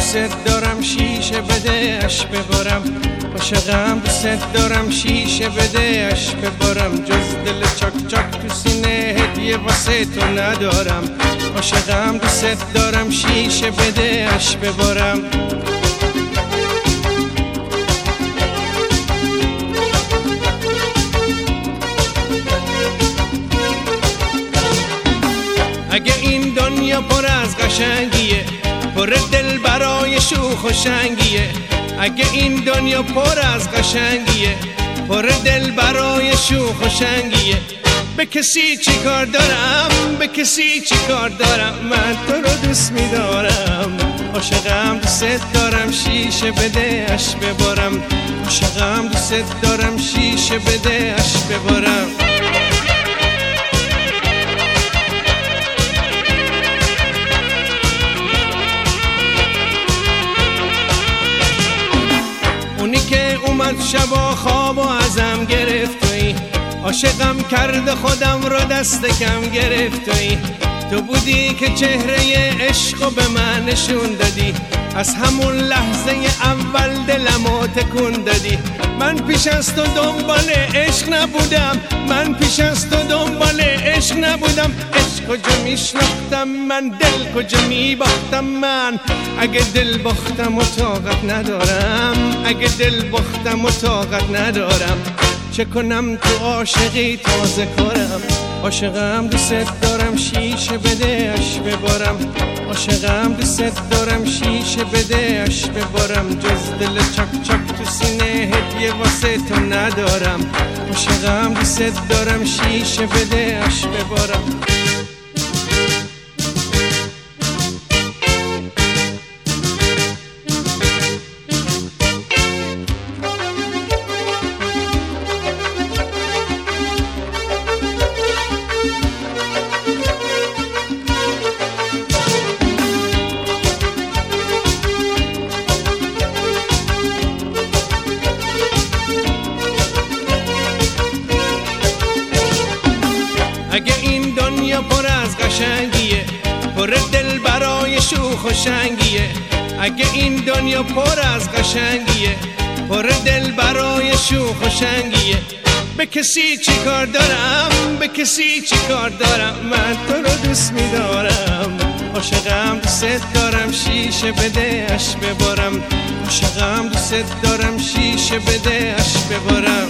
دوست دارم شیشه بده اش ببارم، عاشقم دوست دارم شیشه بده اش ببارم، جز دل چاک چاک تو سینه هدیه واسه تو ندارم، عاشقم دوست دارم شیشه بده اش ببارم. اگه این دنیا پر از قشنگیه، پر دل برای شوخ و شنگیه، اگه این دنیا پر از قشنگیه، پر دل برای شوخ و شنگیه، به کسی چی کار دارم، به کسی چی کار دارم، من تو رو دوست می‌دارم، عاشقم دوست دارم شیشه بده اش ببارم، عاشقم دوست دارم شیشه بده اش ببارم. اونی که اومد شبا خواب و ازم گرفت تویی، عاشقم کرده خودم رو دست کم گرفت تویی، تو بودی که چهره عشقو به من نشون دادی، از همون لحظه اول دلمو تکون دادی، من پیش از تو دنبال عشق نبودم، من پیش از تو دنبال عشق نبودم، عشق کجا میشناختم من، دل کجا میباختم من، اگه دل باختم و طاقت ندارم، اگه دل باختم و طاقت ندارم، چه کنم تو عاشقی تازه کارم، عاشقم دوست دارم شیشه بده اش ببارم، عاشقم دوست دارم شیشه بده اش ببارم، جز دل چاک چاک تو سینه هدیه واسه تو ندارم، عاشقم دوست دارم شیشه بده اش ببارم. اگه این دنیا پر از قشنگیه، پر دل برای شوخ و شنگیه، اگه این دنیا پر از قشنگیه، پر دل برای شوخ و شنگیه، به کسی چی کار دارم، به کسی چی کار دارم، من تو رو دوست می‌دارم، عاشقم دوست دارم شیشه بده اش ببارم، عاشقم دوست دارم شیشه بده اش ببارم.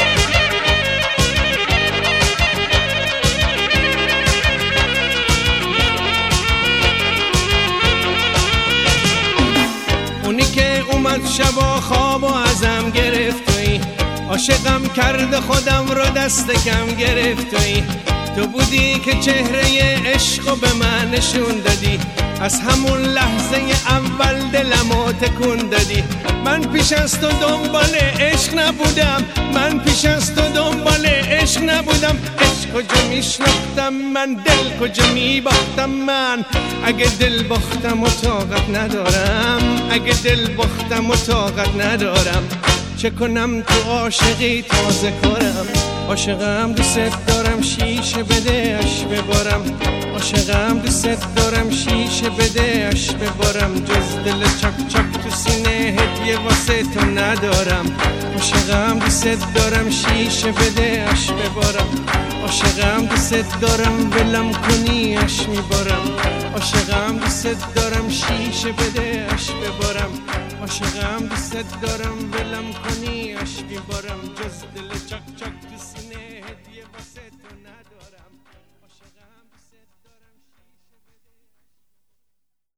اونی که اومد شبا خواب و ازم گرفت تویی، عاشقم کرده خودم رو دست کم گرفت تویی، تو بودی که چهره عشقو به من نشون دادی، از همون لحظه اول دلمو تکون دادی، من پیش از تو دنبال عشق نبودم، من پیش از تو دنبال عشق نبودم، عشق کجا میشناختم من، دل کجا میباختم من، اگه دل باختم و طاقت ندارم، اگه دل باختم و طاقت ندارم، چه کنم تو عاشقی تازه کارم، عاشقم دوست دارم شیشه بده اش ببارم، عاشقم دوست دارم شیشه بده اش ببارم، جز دل چاک چاک تو سینه هدیه واسه تو ندارم، عاشقم دوست دارم شیشه بده اش ببارم، عاشقم دوست دارم ولم کنی اش میبارم، عاشقم دوست دارم شیشه بده اش ببارم، عاشقم دوست دارم ولم کنی اش میبارم، جز دل چاک چاک